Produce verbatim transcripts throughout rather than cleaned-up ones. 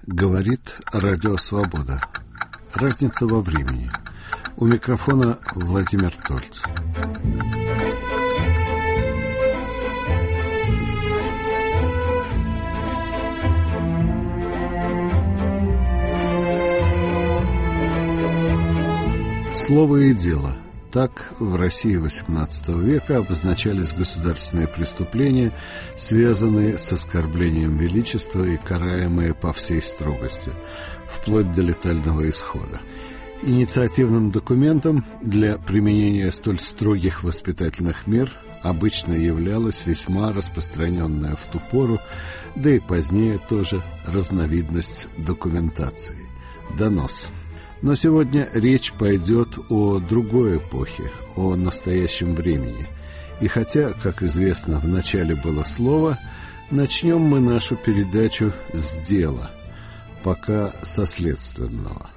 Говорит Радио Свобода. Разница во времени. У микрофона Владимир Тольц. Слово и дело. Так в России восемнадцатого века обозначались государственные преступления, связанные с оскорблением величества и караемые по всей строгости, вплоть до летального исхода. Инициативным документом для применения столь строгих воспитательных мер обычно являлась весьма распространенная в ту пору, да и позднее тоже, разновидность документации – донос. Но сегодня речь пойдет о другой эпохе, о настоящем времени. И хотя, как известно, в начале было слово, начнем мы нашу передачу с дела, пока со следственного.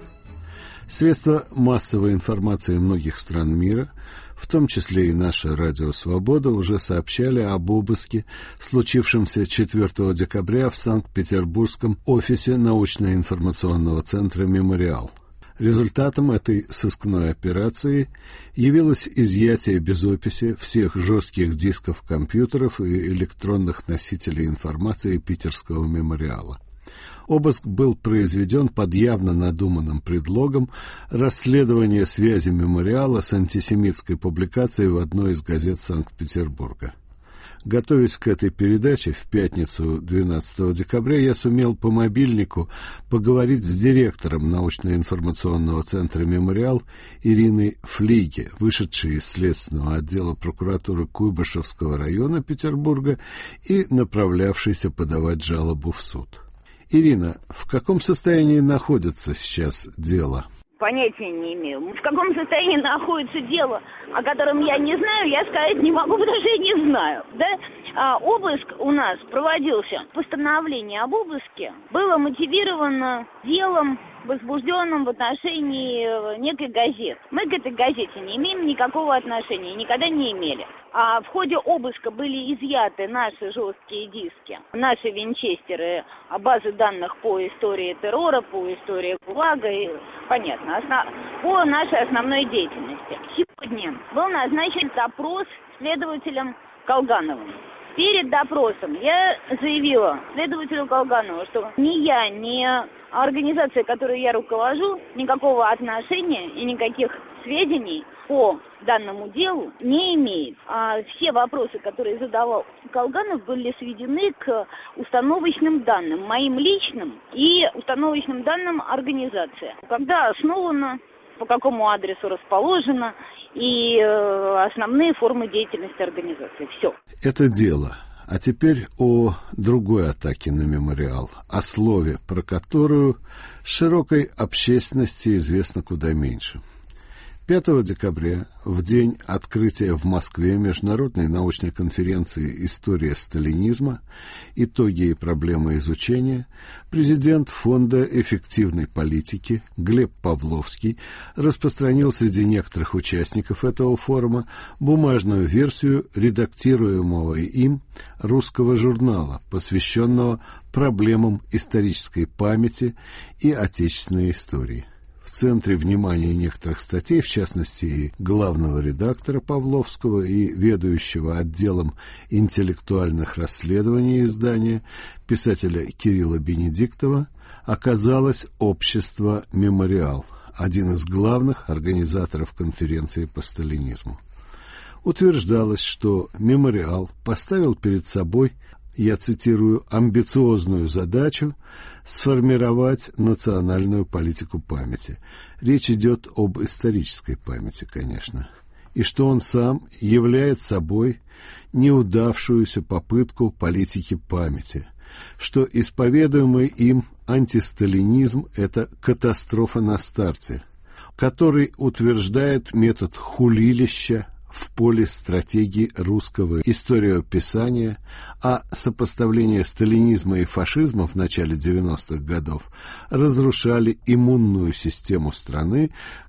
Средства массовой информации многих стран мира, в том числе и наше Радио Свобода, уже сообщали об обыске, случившемся четвёртого декабря в Санкт-Петербургском офисе научно-информационного центра «Мемориал». Результатом этой сыскной операции явилось изъятие без описи всех жестких дисков компьютеров и электронных носителей информации питерского мемориала. Обыск был произведен под явно надуманным предлогом расследования связи мемориала с антисемитской публикацией в одной из газет Санкт-Петербурга. Готовясь к этой передаче в пятницу двенадцатого декабря, я сумел по мобильнику поговорить с директором научно-информационного центра «Мемориал» Ириной Флиге, вышедшей из следственного отдела прокуратуры Куйбышевского района Петербурга и направлявшейся подавать жалобу в суд. Ирина, в каком состоянии находится сейчас дело? Понятия не имею. В каком состоянии находится дело, о котором я не знаю, я сказать не могу, потому что я не знаю. Да? А, обыск у нас проводился. Постановление об обыске было мотивировано делом, возбужденным в отношении некой газеты. Мы к этой газете не имеем никакого отношения, никогда не имели. А в ходе обыска были изъяты наши жесткие диски, наши винчестеры, базы данных по истории террора, по истории ГУЛАГа, и, понятно, основ... по нашей основной деятельности. Сегодня был назначен допрос следователем Колгановым. Перед допросом я заявила следователю Колганову, что ни я, ни организация, которой я руковожу, никакого отношения и никаких сведений по данному делу не имеет. А все вопросы, которые задавал Колганов, были сведены к установочным данным, моим личным и установочным данным организации. Когда основана, по какому адресу расположена и э, основные формы деятельности организации. Все. Это дело. А теперь о другой атаке на мемориал, о слове, про которую широкой общественности известно куда меньше. пятого декабря, в день открытия в Москве Международной научной конференции «История сталинизма. Итоги и проблемы изучения», президент Фонда эффективной политики Глеб Павловский распространил среди некоторых участников этого форума бумажную версию редактируемого им русского журнала, посвященного проблемам исторической памяти и отечественной истории. В центре внимания некоторых статей, в частности, и главного редактора Павловского и ведущего отделом интеллектуальных расследований издания, писателя Кирилла Бенедиктова, оказалось общество «Мемориал», один из главных организаторов конференции по сталинизму. Утверждалось, что «Мемориал» поставил перед собой, я цитирую, амбициозную задачу сформировать национальную политику памяти. Речь идет об исторической памяти, конечно. И что он сам являет собой неудавшуюся попытку политики памяти, что исповедуемый им антисталинизм – это катастрофа на старте, который утверждает метод хулилища в поле стратегии русского историописания, а сопоставление сталинизма и фашизма в начале девяностых годов разрушали иммунную систему страны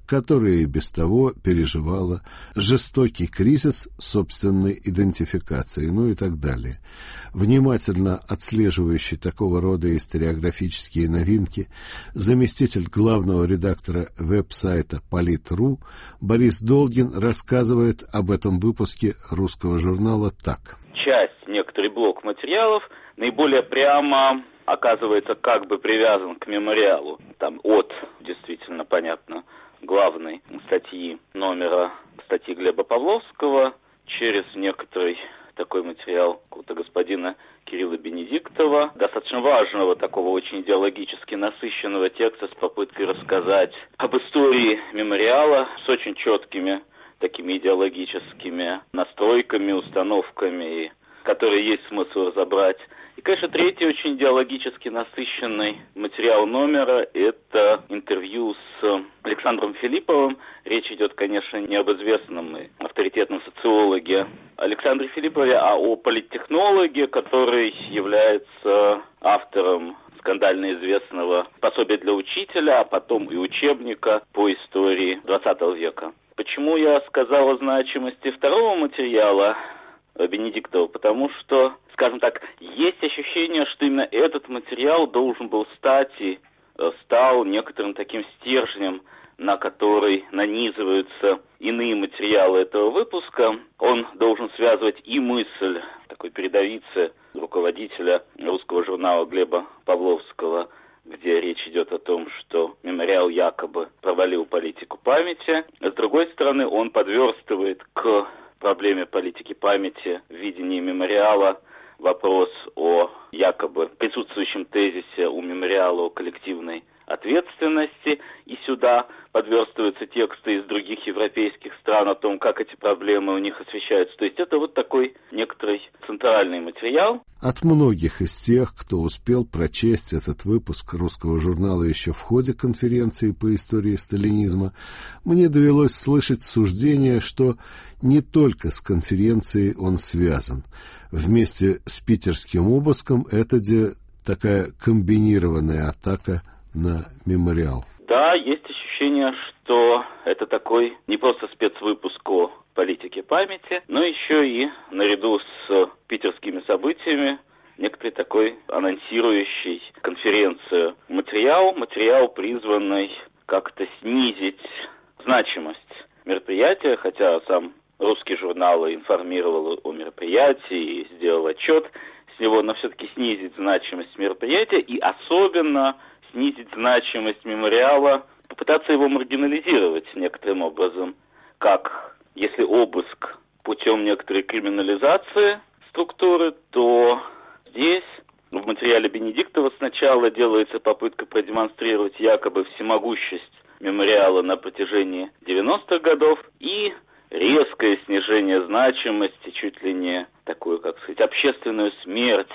которая и без того переживала жестокий кризис собственной идентификации, ну и так далее. Внимательно отслеживающий такого рода историографические новинки, заместитель главного редактора веб-сайта Полит.ру Борис Долгин рассказывает об этом выпуске русского журнала так. Часть, некоторый блок материалов наиболее прямо оказывается как бы привязан к мемориалу. Там от, действительно, понятно, главной статьи номера статьи Глеба Павловского через некоторый такой материал какого-то господина Кирилла Бенедиктова, достаточно важного, такого очень идеологически насыщенного текста с попыткой рассказать об истории мемориала с очень четкими такими идеологическими настройками, установками, которые есть смысл разобрать. И, конечно, третий очень идеологически насыщенный материал номера – это интервью с Александром Филипповым. Речь идет, конечно, не об известном и авторитетном социологе Александре Филиппове, а о политтехнологе, который является автором скандально известного пособия для учителя, а потом и учебника по истории двадцатого века. Почему я сказал о значимости второго материала Бенедиктова? Потому что, скажем так, есть ощущение, что именно этот материал должен был стать и стал некоторым таким стержнем, на который нанизываются иные материалы этого выпуска. Он должен связывать и мысль такой передовицы руководителя русского журнала Глеба Павловского, где речь идет о том, что мемориал якобы провалил политику памяти. С другой стороны, он подверстывает к проблеме политики памяти в видении мемориала вопрос о якобы присутствующем тезисе у мемориала о коллективной ответственности, и сюда подверстываются тексты из других европейских стран о том, как эти проблемы у них освещаются. То есть это вот такой некоторый центральный материал. От многих из тех, кто успел прочесть этот выпуск русского журнала еще в ходе конференции по истории сталинизма, мне довелось слышать суждение, что не только с конференцией он связан. Вместе с питерским обыском это де такая комбинированная атака на мемориал. Да, есть ощущение, что это такой не просто спецвыпуск о политике памяти, но еще и наряду с питерскими событиями некоторый такой анонсирующий конференцию материал, материал, призванный как-то снизить значимость мероприятия, хотя сам русский журнал информировал о мероприятии и сделал отчет с него, но все-таки снизить значимость мероприятия и особенно снизить значимость мемориала, попытаться его маргинализировать некоторым образом, как если обыск путем некоторой криминализации структуры, то здесь в материале Бенедиктова сначала делается попытка продемонстрировать якобы всемогущесть мемориала на протяжении девяностых годов и резкое снижение значимости, чуть ли не такую, как сказать, общественную смерть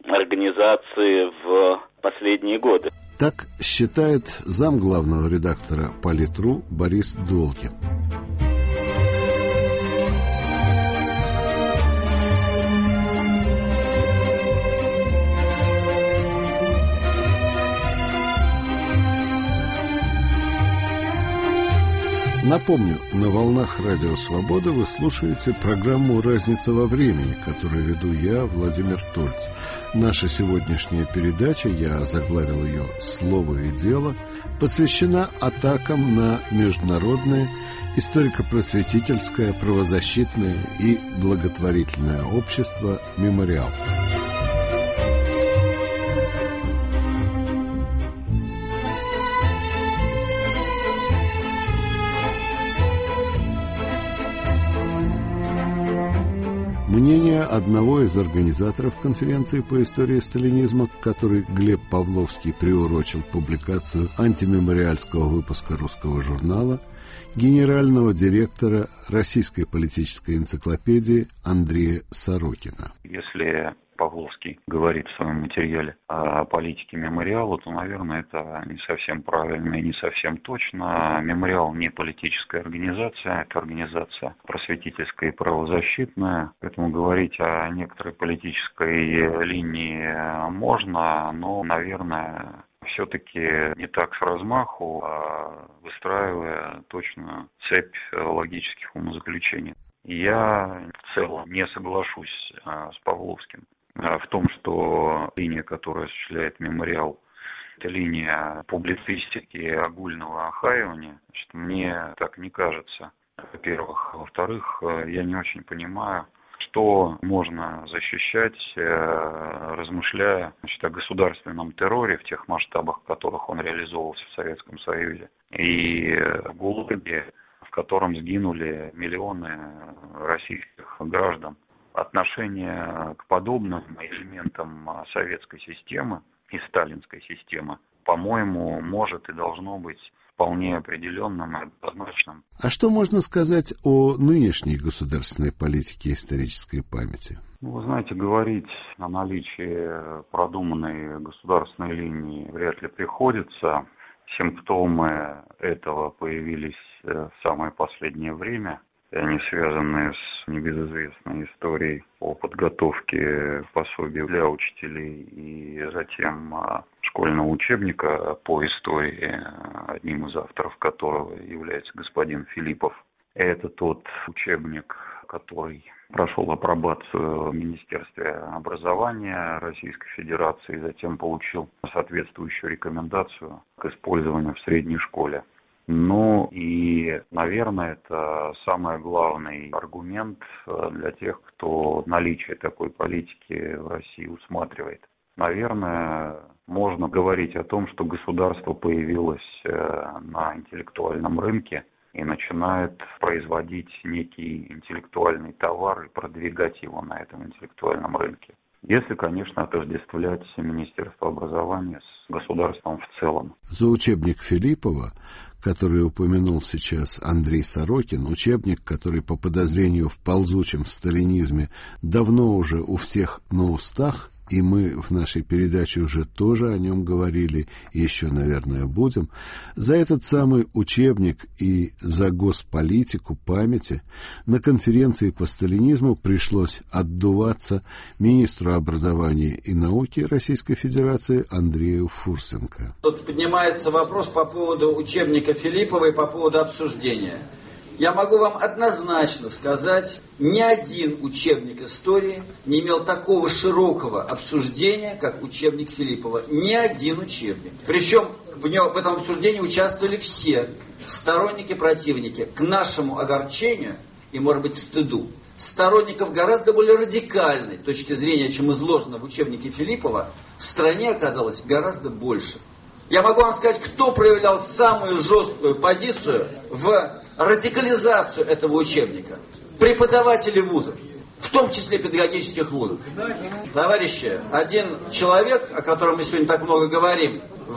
организации в последние годы. Так считает замглавного редактора Полит.ру Борис Долгин. Напомню, на волнах Радио Свобода вы слушаете программу «Разница во времени», которую веду я, Владимир Тольц. Наша сегодняшняя передача, я заглавил ее «Слово и дело», посвящена атакам на международное историко-просветительское, правозащитное и благотворительное общество «Мемориал». Мнение одного из организаторов конференции по истории сталинизма, к которой Глеб Павловский приурочил публикацию антимемориальского выпуска русского журнала, генерального директора Российской политической энциклопедии Андрея Сорокина. Если Павловский говорит в своем материале о политике мемориала, то, наверное, это не совсем правильно и не совсем точно. Мемориал не политическая организация, это организация просветительская и правозащитная. Поэтому говорить о некоторой политической линии можно, но, наверное, все-таки не так с размаху, а выстраивая точно цепь логических умозаключений. Я в целом не соглашусь а, с Павловским а, в том, что линия, которую осуществляет мемориал, это линия публицистики огульного охаивания. Значит, мне так не кажется, во-первых. Во-вторых, я не очень понимаю, что можно защищать, размышляя, значит, о государственном терроре в тех масштабах, в которых он реализовывался в Советском Союзе, и ГУЛАГе, в котором сгинули миллионы российских граждан. Отношение к подобным элементам советской системы и сталинской системы, по-моему, может и должно быть вполне определенным и однозначным. А что можно сказать о нынешней государственной политике исторической памяти? Ну, вы знаете, говорить о наличии продуманной государственной линии вряд ли приходится. Симптомы этого появились в самое последнее время. Они связаны с небезызвестной историей о подготовке пособий для учителей и затем школьного учебника по истории, одним из авторов которого является господин Филиппов. Это тот учебник, который прошел апробацию в Министерстве образования Российской Федерации и затем получил соответствующую рекомендацию к использованию в средней школе. Ну и, наверное, это самый главный аргумент для тех, кто наличие такой политики в России усматривает. Наверное, можно говорить о том, что государство появилось на интеллектуальном рынке и начинает производить некий интеллектуальный товар и продвигать его на этом интеллектуальном рынке. Если, конечно, отождествлять Министерство образования с государством в целом. За учебник Филиппова, который упомянул сейчас Андрей Сорокин, учебник, который по подозрению в ползучем сталинизме давно уже у всех на устах, и мы в нашей передаче уже тоже о нем говорили, и еще, наверное, будем, за этот самый учебник и за госполитику памяти на конференции по сталинизму пришлось отдуваться министру образования и науки Российской Федерации Андрею Фурсенко. Тут поднимается вопрос по поводу учебника Филиппова и по поводу обсуждения. Я могу вам однозначно сказать, ни один учебник истории не имел такого широкого обсуждения, как учебник Филиппова. Ни один учебник. Причем в, нем, в этом обсуждении участвовали все сторонники, противники. К нашему огорчению и, может быть, стыду, сторонников гораздо более радикальной точки зрения, чем изложено в учебнике Филиппова, в стране оказалось гораздо больше. Я могу вам сказать, кто проявлял самую жесткую позицию в радикализацию этого учебника. Преподаватели вузов, в том числе педагогических вузов. Товарищи, один человек, о котором мы сегодня так много говорим,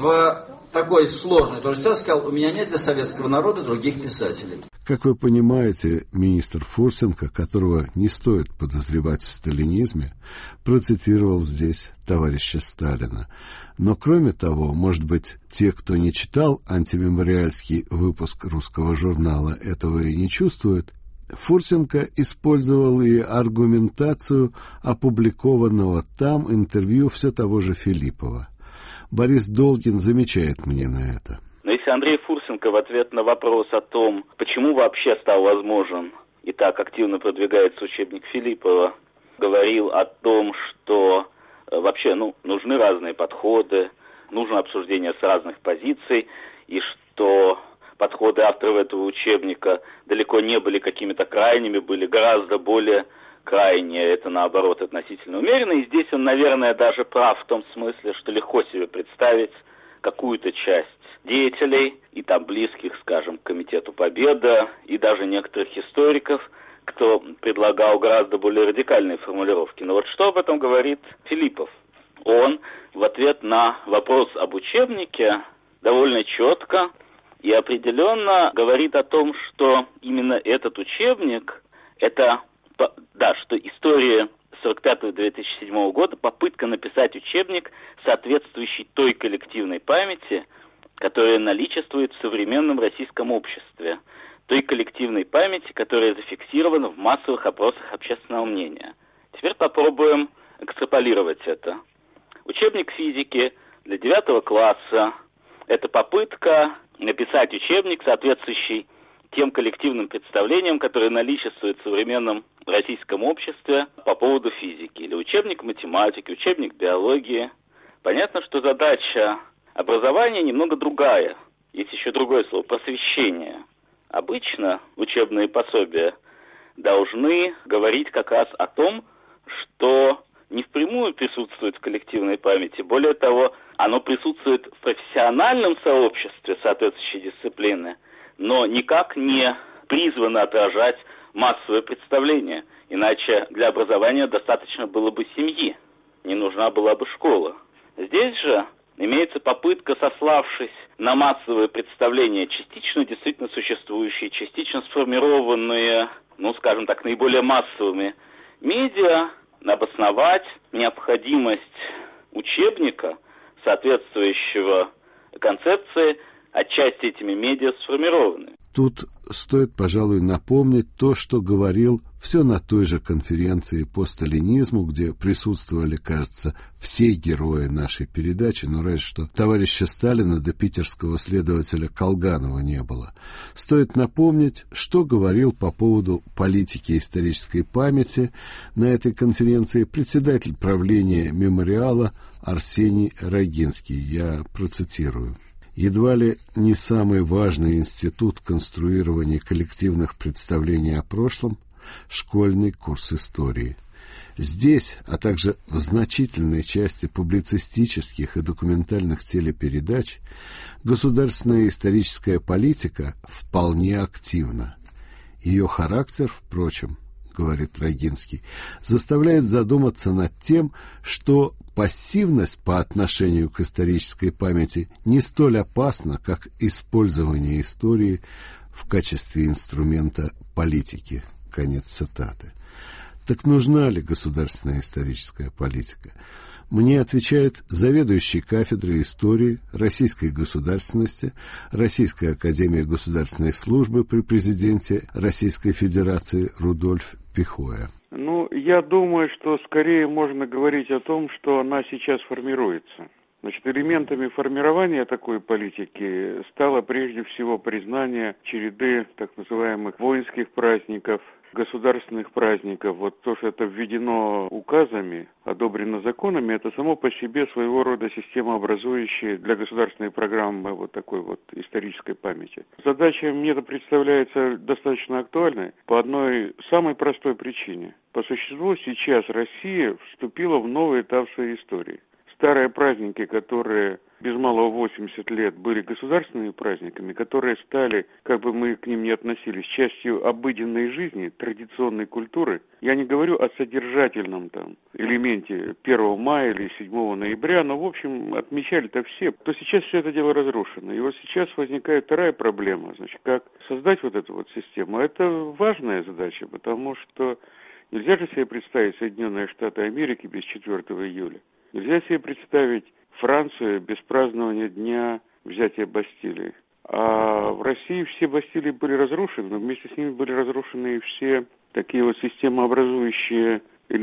в такой сложной тоже ситуации сказал, у меня нет для советского народа других писателей. Как вы понимаете, министр Фурсенко, которого не стоит подозревать в сталинизме, процитировал здесь товарища Сталина. Но кроме того, может быть, те, кто не читал антимемориальский выпуск русского журнала, этого и не чувствуют. Фурсенко использовал и аргументацию опубликованного там интервью все того же Филиппова. Борис Долгин замечает мне на это. Но если Андрей Фурсенко в ответ на вопрос о том, почему вообще стал возможен и так активно продвигается учебник Филиппова, говорил о том, что вообще ну, нужны разные подходы, нужно обсуждение с разных позиций, и что подходы авторов этого учебника далеко не были какими-то крайними, были гораздо более крайние, это наоборот относительно умеренно. И здесь он, наверное, даже прав в том смысле, что легко себе представить какую-то часть деятелей, и там близких, скажем, к Комитету Победы, и даже некоторых историков, кто предлагал гораздо более радикальные формулировки. Но вот что об этом говорит Филиппов? Он в ответ на вопрос об учебнике довольно четко и определенно говорит о том, что именно этот учебник, это, да, что история сорок пятого — две тысячи седьмого года, попытка написать учебник, соответствующий той коллективной памяти, которая наличествует в современном российском обществе, той коллективной памяти, которая зафиксирована в массовых опросах общественного мнения. Теперь попробуем экстраполировать это. Учебник физики для девятого класса. Это попытка написать учебник, соответствующий тем коллективным представлениям, которые наличествуют в современном российском обществе по поводу физики. Или учебник математики, учебник биологии. Понятно, что задача образования немного другая. Есть еще другое слово – просвещение. Обычно учебные пособия должны говорить как раз о том, что не впрямую присутствует в коллективной памяти. Более того, оно присутствует в профессиональном сообществе соответствующей дисциплины, но никак не призвано отражать массовое представление. Иначе для образования достаточно было бы семьи, не нужна была бы школа. Здесь же имеется попытка, сославшись на массовые представления, частично действительно существующие, частично сформированные, ну, скажем так, наиболее массовыми медиа, обосновать необходимость учебника, соответствующего концепции, отчасти этими медиа сформированы. Тут стоит, пожалуй, напомнить то, что говорил все на той же конференции по сталинизму, где присутствовали, кажется, все герои нашей передачи, но разве что товарища Сталина до питерского следователя Колганова не было. Стоит напомнить, что говорил по поводу политики исторической памяти на этой конференции председатель правления мемориала Арсений Рогинский. Я процитирую. Едва ли не самый важный институт конструирования коллективных представлений о прошлом – школьный курс истории. Здесь, а также в значительной части публицистических и документальных телепередач, государственная историческая политика вполне активна. Ее характер, впрочем, говорит Рогинский, заставляет задуматься над тем, что пассивность по отношению к исторической памяти не столь опасна, как использование истории в качестве инструмента политики. Конец цитаты. Так нужна ли государственная историческая политика? Мне отвечает заведующий кафедрой истории российской государственности Российской академии государственной службы при президенте Российской Федерации Рудольф Пихоя. Ну, я думаю, что скорее можно говорить о том, что она сейчас формируется. Значит, элементами формирования такой политики стало прежде всего признание череды так называемых воинских праздников, государственных праздников. Вот то, что это введено указами, одобрено законами, это само по себе своего рода системообразующая для государственной программы вот такой вот исторической памяти. Задача мне это представляется достаточно актуальной по одной самой простой причине. По существу сейчас Россия вступила в новый этап своей истории. Старые праздники, которые без малого восемьдесят лет были государственными праздниками, которые стали, как бы мы к ним ни относились, частью обыденной жизни, традиционной культуры. Я не говорю о содержательном там элементе первого мая или седьмого ноября, но, в общем, отмечали-то все. То сейчас все это дело разрушено. И вот сейчас возникает вторая проблема, значит, как создать вот эту вот систему. Это важная задача, потому что нельзя же себе представить Соединенные Штаты Америки без четвёртого июля. Нельзя себе представить Францию без празднования дня взятия Бастилии. А в России все Бастилии были разрушены, но вместе с ними были разрушены и все такие вот системообразующие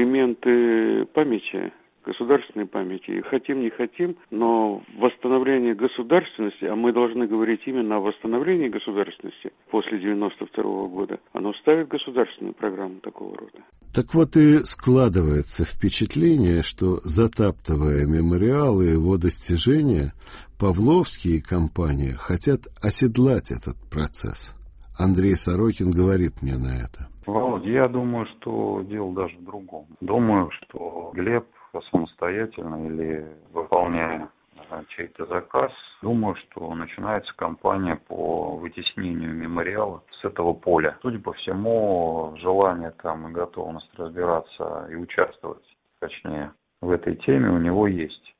элементы памяти, государственной памяти. И хотим, не хотим, но восстановление государственности, а мы должны говорить именно о восстановлении государственности после девяносто второго года, оно ставит государственную программу такого рода. Так вот и складывается впечатление, что, затаптывая мемориал и его достижения, Павловский и компания хотят оседлать этот процесс. Андрей Сорокин говорит мне на это. Володя, я думаю, что дело даже в другом. Думаю, что Глеб самостоятельно или выполняя чей-то заказ, думаю, что начинается кампания по вытеснению мемориала с этого поля. Судя по всему, желание там и готовность разбираться и участвовать, точнее, в этой теме у него есть.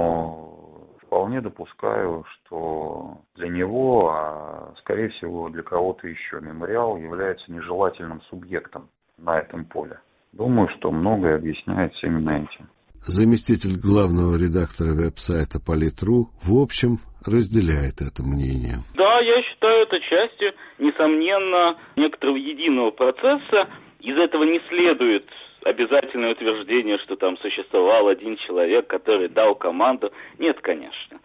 Но вполне допускаю, что для него, а скорее всего для кого-то еще, мемориал является нежелательным субъектом на этом поле. Думаю, что многое объясняется именно этим. Заместитель главного редактора веб-сайта Политру, в общем, разделяет это мнение. Да, я считаю это частью, несомненно, некоторого единого процесса. Из этого не следует обязательное утверждение, что там существовал один человек, который дал команду. Нет, конечно.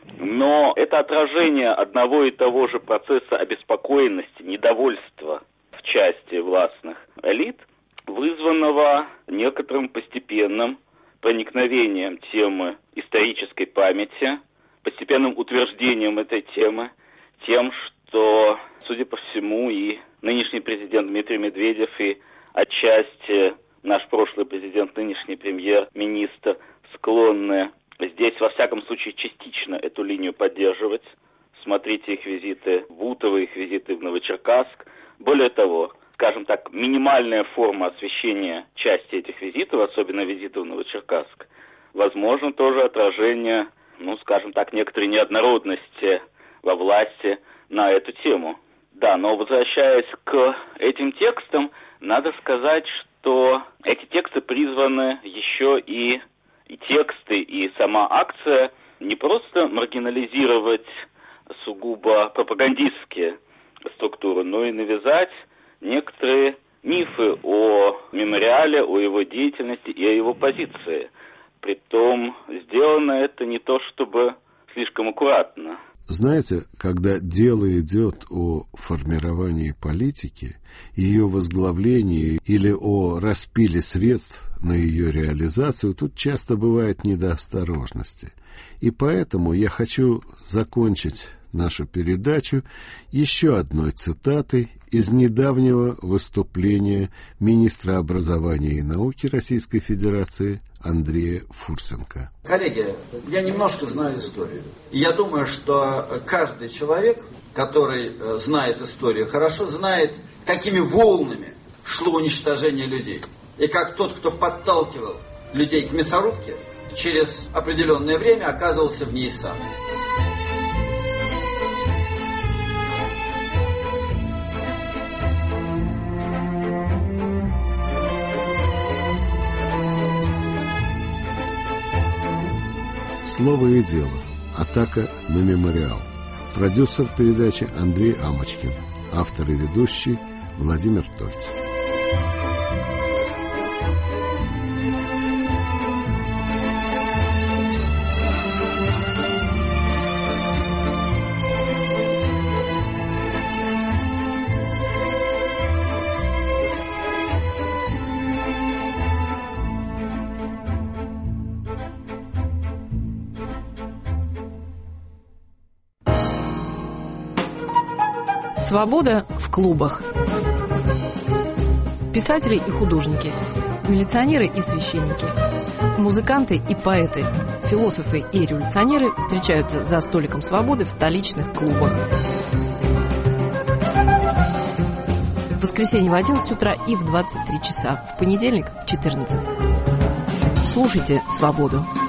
Но это отражение одного и того же процесса обеспокоенности, недовольства в части властных элит, вызванного некоторым постепенным проникновением темы исторической памяти, постепенным утверждением этой темы, тем, что, судя по всему, и нынешний президент Дмитрий Медведев, и отчасти наш прошлый президент, нынешний премьер-министр склонны здесь, во всяком случае, частично эту линию поддерживать. Смотрите их визиты в Утово, их визиты в Новочеркасск. Более того, скажем так, минимальная форма освещения части этих визитов, особенно визитов в Новочеркасск, возможно, тоже отражение, ну, скажем так, некоторой неоднородности во власти на эту тему. Да, но возвращаясь к этим текстам, надо сказать, что эти тексты призваны еще и, и тексты, и сама акция не просто маргинализировать сугубо пропагандистские структуры, но и навязать некоторые мифы о мемориале, о его деятельности и о его позиции. Притом сделано это не то чтобы слишком аккуратно. Знаете, когда дело идет о формировании политики, ее возглавлении или о распиле средств на ее реализацию, тут часто бывает недоосторожности. И поэтому я хочу закончить нашу передачу еще одной цитатой из недавнего выступления министра образования и науки Российской Федерации Андрея Фурсенко. Коллеги, я немножко знаю историю. И я думаю, что каждый человек, который знает историю хорошо, знает, какими волнами шло уничтожение людей. И как тот, кто подталкивал людей к мясорубке, через определенное время оказывался в ней сам. Слово и дело. Атака на мемориал. Продюсер передачи Андрей Амочкин. Автор и ведущий Владимир Тольц. Свобода в клубах. Писатели и художники, милиционеры и священники, музыканты и поэты, философы и революционеры встречаются за столиком свободы в столичных клубах. В воскресенье в одиннадцать утра и в двадцать три часа, в понедельник в четырнадцать. Слушайте «Свободу».